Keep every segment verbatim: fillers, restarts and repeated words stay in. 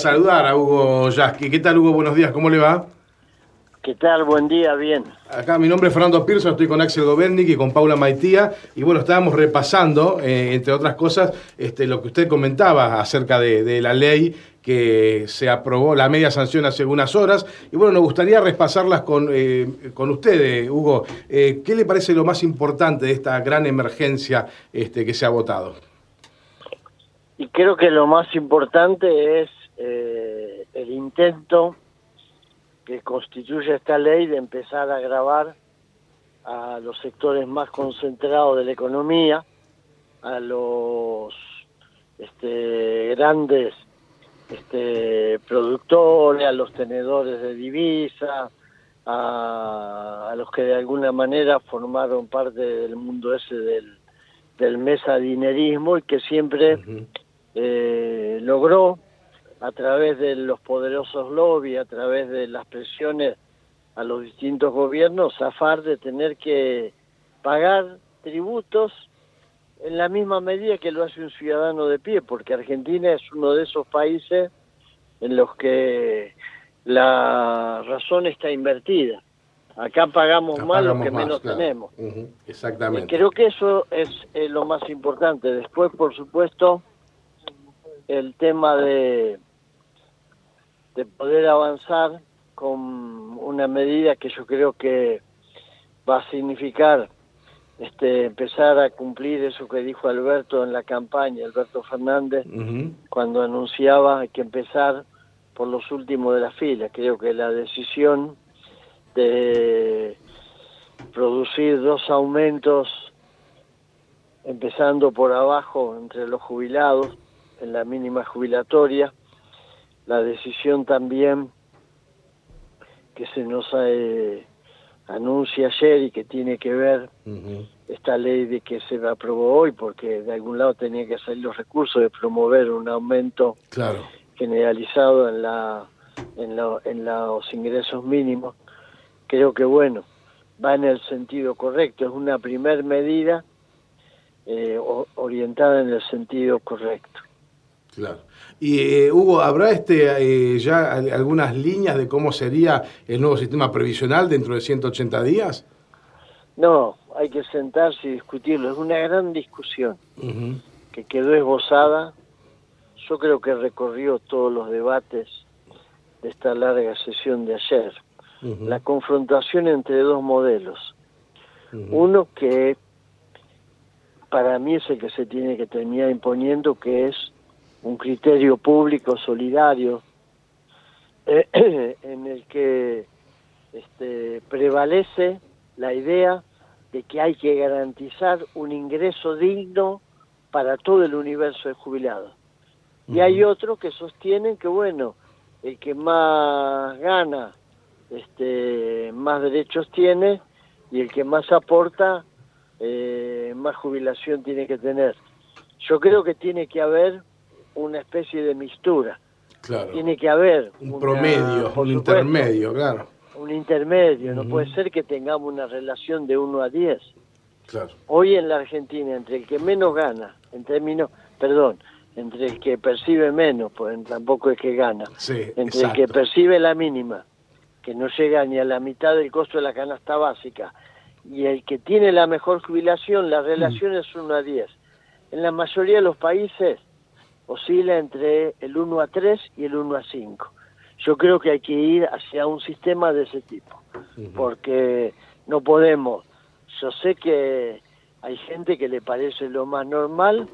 saludar a Hugo Yasky. ¿Qué tal, Hugo? Buenos días, ¿cómo le va? ¿Qué tal? Buen día, bien. Acá mi nombre es Fernando Pirso, estoy con Axel Gobernik y con Paula Maitía. Y bueno, estábamos repasando, eh, entre otras cosas, este, lo que usted comentaba acerca de, de la ley que se aprobó, la media sanción hace unas horas. Y bueno, nos gustaría repasarlas con, eh, con usted, Hugo. Eh, ¿Qué le parece lo más importante de esta gran emergencia este, que se ha votado? Y creo que lo más importante es eh, el intento que constituye esta ley de empezar a gravar a los sectores más concentrados de la economía, a los este, grandes este, productores, a los tenedores de divisas, a, a los que de alguna manera formaron parte del mundo ese del, del mesadinerismo y que siempre uh-huh. eh, logró, a través de los poderosos lobbies, a través de las presiones a los distintos gobiernos, zafar de tener que pagar tributos en la misma medida que lo hace un ciudadano de pie, porque Argentina es uno de esos países en los que la razón está invertida. Acá pagamos Acá más pagamos lo que más, menos claro. tenemos. Uh-huh. Exactamente. Y creo que eso es, es lo más importante. Después, por supuesto, el tema de de poder avanzar con una medida que yo creo que va a significar este empezar a cumplir eso que dijo Alberto en la campaña, Alberto Fernández, uh-huh. cuando anunciaba que empezar por los últimos de la fila. Creo que la decisión de producir dos aumentos, empezando por abajo entre los jubilados, en la mínima jubilatoria, la decisión también que se nos eh, anuncia ayer y que tiene que ver uh-huh. esta ley de que se aprobó hoy, porque de algún lado tenía que salir los recursos de promover un aumento claro. generalizado en la en, lo, en los ingresos mínimos. Creo que bueno, va en el sentido correcto, es una primer medida eh, orientada en el sentido correcto. Claro. Y eh, Hugo, ¿habrá este eh, ya algunas líneas de cómo sería el nuevo sistema previsional dentro de ciento ochenta días? No, hay que sentarse y discutirlo. Es una gran discusión uh-huh. que quedó esbozada. Yo creo que recorrió todos los debates de esta larga sesión de ayer. Uh-huh. La confrontación entre dos modelos. Uh-huh. Uno que para mí es el que se tiene que terminar imponiendo, que es un criterio público solidario eh, en el que este, prevalece la idea de que hay que garantizar un ingreso digno para todo el universo de jubilados. Uh-huh. Y hay otro que sostienen que, bueno, el que más gana, este, más derechos tiene, y el que más aporta, eh, más jubilación tiene que tener. Yo creo que tiene que haber una especie de mixtura. Claro. Tiene que haber un una, promedio, un supuesto, intermedio, claro. Un intermedio, uh-huh. No puede ser que tengamos una relación de uno a diez. Claro. Hoy en la Argentina, entre el que menos gana, en términos, perdón, entre el que percibe menos, pues tampoco es que gana, sí, entre exacto. el que percibe la mínima, que no llega ni a la mitad del costo de la canasta básica, y el que tiene la mejor jubilación, la relación uh-huh. es uno a diez. En la mayoría de los países oscila entre el uno a tres y el uno a cinco. Yo creo que hay que ir hacia un sistema de ese tipo, uh-huh. porque no podemos. Yo sé que hay gente que le parece lo más normal,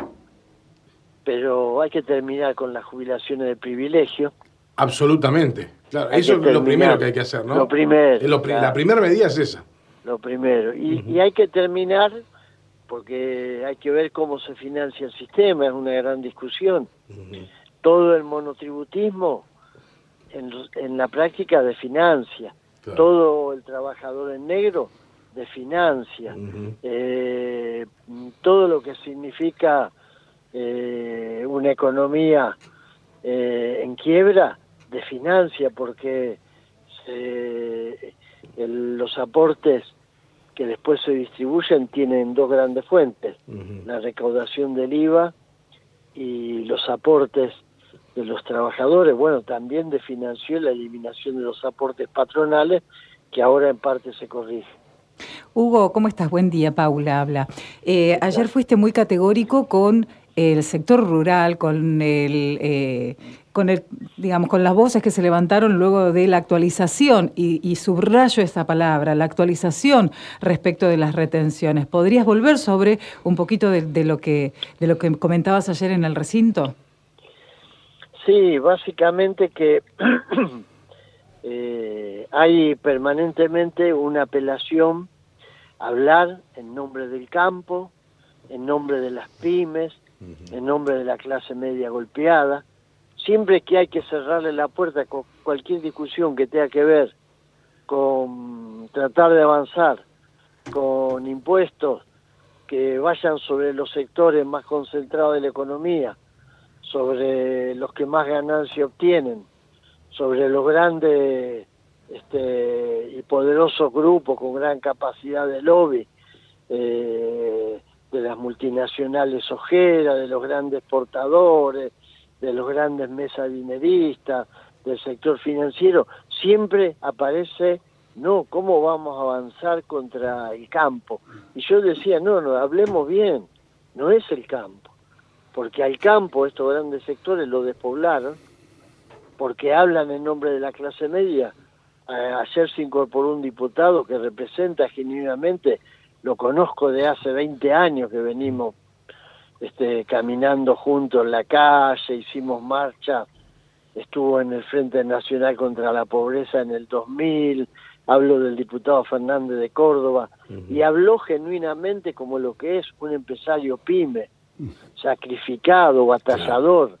pero hay que terminar con las jubilaciones de privilegio. Absolutamente, claro, hay eso es terminar. Lo primero que hay que hacer, ¿no? Lo primero. Es lo pri- claro. La primera medida es esa. Lo primero. Y, uh-huh. y hay que terminar, porque hay que ver cómo se financia el sistema, es una gran discusión. Uh-huh. Todo el monotributismo en, en la práctica desfinancia, claro. Todo el trabajador en negro desfinancia, uh-huh. eh, todo lo que significa eh, una economía eh, en quiebra desfinancia, porque se, el, los aportes que después se distribuyen tienen dos grandes fuentes, uh-huh. la recaudación del I V A y los aportes de los trabajadores, bueno, también desfinanció la eliminación de los aportes patronales, que ahora en parte se corrige. Hugo, ¿cómo estás? Buen día, Paula habla. Eh, ayer fuiste muy categórico con el sector rural, con el, eh, con el, digamos, con las voces que se levantaron luego de la actualización, y, y subrayo esa palabra, la actualización respecto de las retenciones. ¿Podrías volver sobre un poquito de, de lo que, de lo que comentabas ayer en el recinto? Sí, básicamente que eh, hay permanentemente una apelación a hablar en nombre del campo, en nombre de las pymes, uh-huh. en nombre de la clase media golpeada. Siempre que hay que cerrarle la puerta con cualquier discusión que tenga que ver con tratar de avanzar con impuestos que vayan sobre los sectores más concentrados de la economía, sobre los que más ganancia obtienen, sobre los grandes este, y poderosos grupos con gran capacidad de lobby, eh, de las multinacionales ojeras, de los grandes exportadores, de los grandes mesadineristas, del sector financiero, siempre aparece, no, ¿cómo vamos a avanzar contra el campo? Y yo decía, no, no, hablemos bien, no es el campo. Porque al campo estos grandes sectores lo despoblaron, porque hablan en nombre de la clase media. Eh, ayer se incorporó un diputado que representa genuinamente, lo conozco de hace veinte años que venimos este, caminando juntos en la calle, hicimos marcha, estuvo en el Frente Nacional contra la Pobreza en el dos mil, hablo del diputado Fernández de Córdoba, uh-huh. y habló genuinamente como lo que es un empresario pyme, sacrificado, batallador,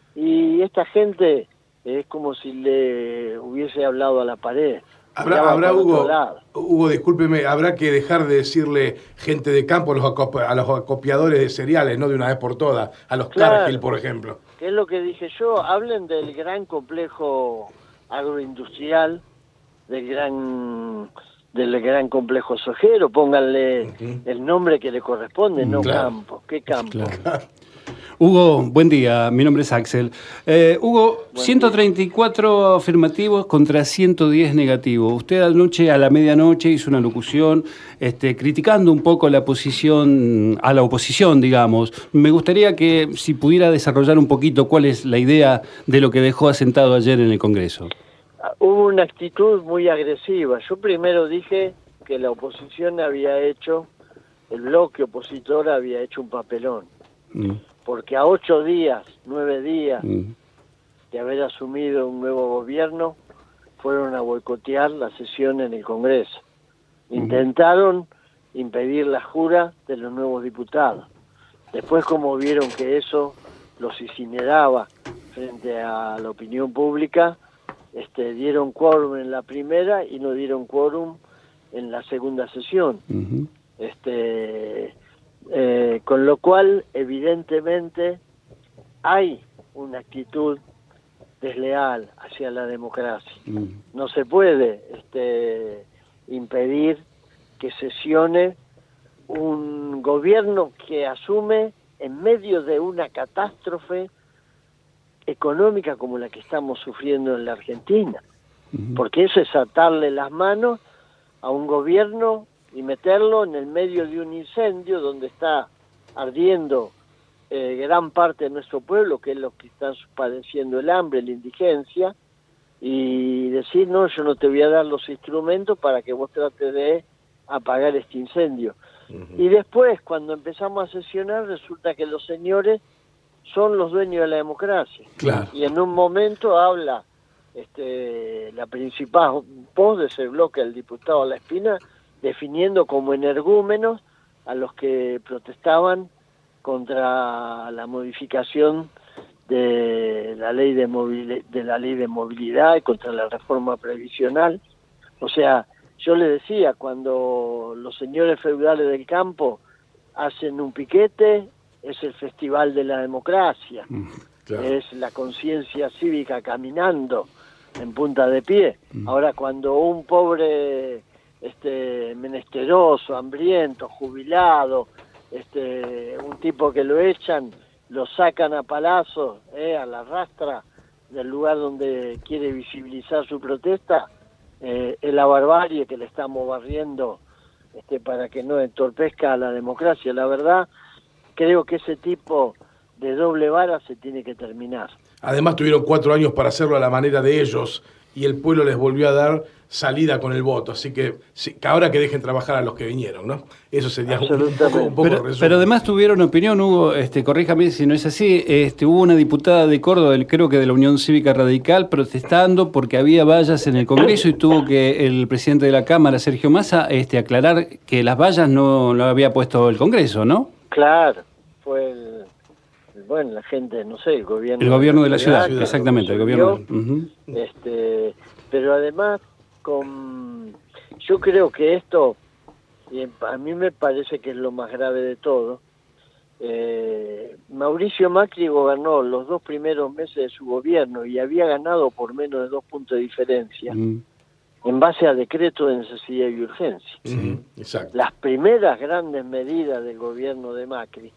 y esta gente es como si le hubiese hablado a la pared. Habrá, habrá Hugo, Hugo, discúlpeme, habrá que dejar de decirle gente de campo a los, acop a los acopiadores de cereales, no de una vez por todas, a los claro, Cargill, por ejemplo. Que es lo que dije yo, hablen del gran complejo agroindustrial, del gran del gran complejo sojero, pónganle uh-huh. el nombre que le corresponde, no claro. campo. ¿Qué campo? Claro. Hugo, buen día, mi nombre es Axel. Eh, Hugo, buen ciento treinta y cuatro día. Afirmativos contra ciento diez negativos. Usted anoche a la medianoche hizo una locución este, criticando un poco la posición, a la oposición, digamos. Me gustaría que si pudiera desarrollar un poquito cuál es la idea de lo que dejó asentado ayer en el Congreso. Hubo una actitud muy agresiva. Yo primero dije que la oposición había hecho, el bloque opositor había hecho un papelón. Mm. Porque a ocho días, nueve días mm. de haber asumido un nuevo gobierno, fueron a boicotear la sesión en el Congreso. Intentaron mm. impedir la jura de los nuevos diputados. Después, como vieron que eso los incineraba frente a la opinión pública, Este, dieron quórum en la primera y no dieron quórum en la segunda sesión. Uh-huh. Este, eh, con lo cual, evidentemente, hay una actitud desleal hacia la democracia. Uh-huh. No se puede este, impedir que sesione un gobierno que asume en medio de una catástrofe económica como la que estamos sufriendo en la Argentina, uh-huh. porque eso es atarle las manos a un gobierno y meterlo en el medio de un incendio donde está ardiendo eh, gran parte de nuestro pueblo, que es lo que están padeciendo el hambre, la indigencia, y decir, no, yo no te voy a dar los instrumentos para que vos trates de apagar este incendio. Uh-huh. Y después, cuando empezamos a sesionar, resulta que los señores son los dueños de la democracia. Claro. Y en un momento habla este, la principal voz de ese bloque, el diputado La Espina, definiendo como energúmenos a los que protestaban contra la modificación de la ley de, movilidad, de la ley de movilidad y contra la reforma previsional. O sea, yo le decía, cuando los señores feudales del campo hacen un piquete, es el festival de la democracia, mm, claro. es la conciencia cívica caminando en punta de pie. Mm. Ahora, cuando un pobre este, menesteroso, hambriento, jubilado, este, un tipo que lo echan lo sacan a palazos, eh, a la rastra del lugar donde quiere visibilizar su protesta, eh, es la barbarie que le estamos barriendo este, para que no entorpezca a la democracia. La verdad, creo que ese tipo de doble vara se tiene que terminar. Además tuvieron cuatro años para hacerlo a la manera de ellos y el pueblo les volvió a dar salida con el voto, así que, sí, que ahora que dejen trabajar a los que vinieron, ¿no? Eso sería un poco, un poco pero, pero además tuvieron opinión, Hugo, este, corríjame si no es así, este, hubo una diputada de Córdoba, creo que de la Unión Cívica Radical, protestando porque había vallas en el Congreso y tuvo que el presidente de la Cámara, Sergio Massa, este, aclarar que las vallas no lo había puesto el Congreso, ¿no? Claro, fue el, el, bueno, la gente, no sé, el gobierno. El gobierno de la, de la ciudad, ciudad, exactamente, el gobierno. Uh-huh. este, pero además, con, yo creo que esto, y a mí me parece que es lo más grave de todo, eh, Mauricio Macri gobernó los dos primeros meses de su gobierno y había ganado por menos de dos puntos de diferencia, uh-huh, en base a decreto de necesidad y urgencia. Uh-huh. Exacto. Las primeras grandes medidas del gobierno de Macri,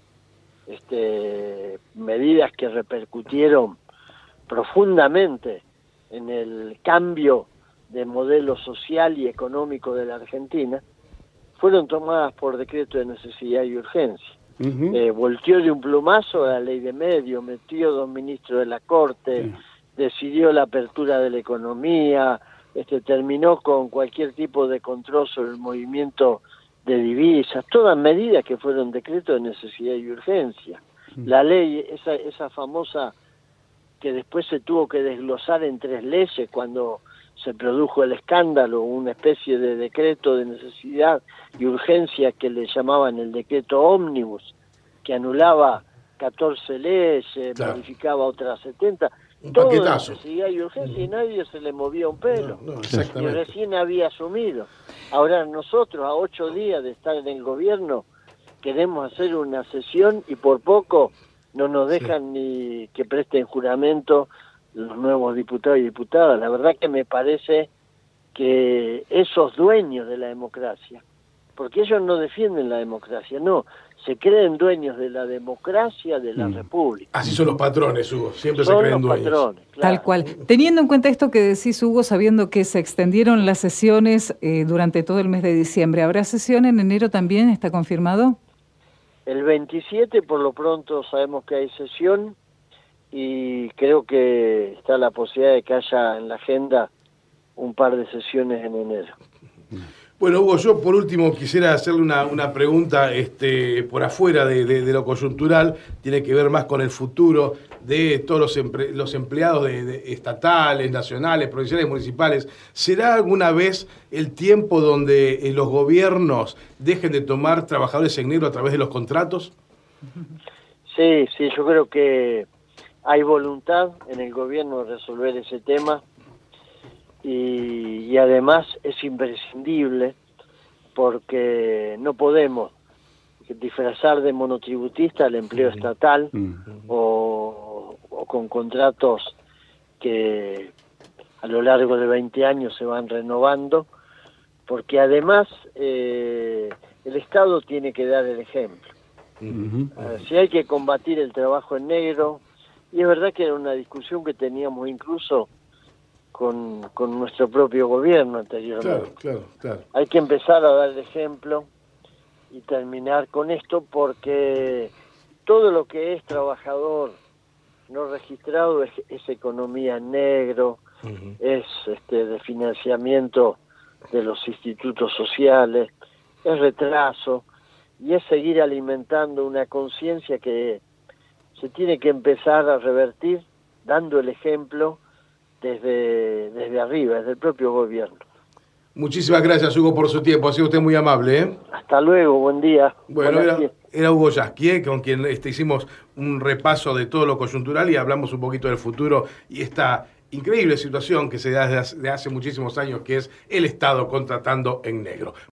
este, medidas que repercutieron profundamente en el cambio de modelo social y económico de la Argentina, fueron tomadas por decreto de necesidad y urgencia. Uh-huh. Eh, volteó de un plumazo la ley de medios, metió dos ministros de la Corte, uh-huh, decidió la apertura de la economía, este, terminó con cualquier tipo de control sobre el movimiento de divisas, todas medidas que fueron decreto de necesidad y urgencia. Uh-huh. La ley, esa, esa famosa que después se tuvo que desglosar en tres leyes cuando se produjo el escándalo, una especie de decreto de necesidad y urgencia que le llamaban el decreto ómnibus, que anulaba catorce leyes, claro, modificaba otras setenta, un todo paquetazo. De necesidad y urgencia, uh-huh, y nadie se le movía un pelo, no, no, exactamente, y recién había asumido. Ahora nosotros, a ocho días de estar en el gobierno, queremos hacer una sesión y por poco no nos dejan, sí, ni que presten juramento los nuevos diputados y diputadas. La verdad que me parece que esos dueños de la democracia, porque ellos no defienden la democracia, no, se creen dueños de la democracia de la mm. República. Así son los patrones, Hugo, siempre son se creen los dueños. Patrones, claro. Tal cual. Teniendo en cuenta esto que decís, Hugo, sabiendo que se extendieron las sesiones eh, durante todo el mes de diciembre, ¿habrá sesión en enero también? ¿Está confirmado? El veintisiete, por lo pronto, sabemos que hay sesión y creo que está la posibilidad de que haya en la agenda un par de sesiones en enero. Bueno, Hugo, yo por último quisiera hacerle una, una pregunta este, por afuera de, de, de lo coyuntural, tiene que ver más con el futuro de todos los, empre, los empleados de, de estatales, nacionales, provinciales, municipales. ¿Será alguna vez el tiempo donde eh, los gobiernos dejen de tomar trabajadores en negro a través de los contratos? Sí, sí, yo creo que hay voluntad en el gobierno de resolver ese tema. Y, y además es imprescindible porque no podemos disfrazar de monotributista el empleo uh-huh. estatal uh-huh. o, o con contratos que a lo largo de veinte años se van renovando, porque además eh, el Estado tiene que dar el ejemplo. Uh-huh. Uh, si hay que combatir el trabajo en negro, y es verdad que era una discusión que teníamos incluso Con, con nuestro propio gobierno anteriormente. Claro, claro, claro. Hay que empezar a dar el ejemplo y terminar con esto porque todo lo que es trabajador no registrado es, es economía en negro, uh-huh. es este de financiamiento de los institutos sociales, es retraso y es seguir alimentando una conciencia que se tiene que empezar a revertir dando el ejemplo Desde, desde arriba, desde el propio gobierno. Muchísimas gracias, Hugo, por su tiempo. Ha sido usted muy amable, ¿eh? Hasta luego, buen día. Bueno, era, era Hugo Yasky, ¿eh? Con quien este, hicimos un repaso de todo lo coyuntural y hablamos un poquito del futuro y esta increíble situación que se da desde hace, desde hace muchísimos años, que es el Estado contratando en negro.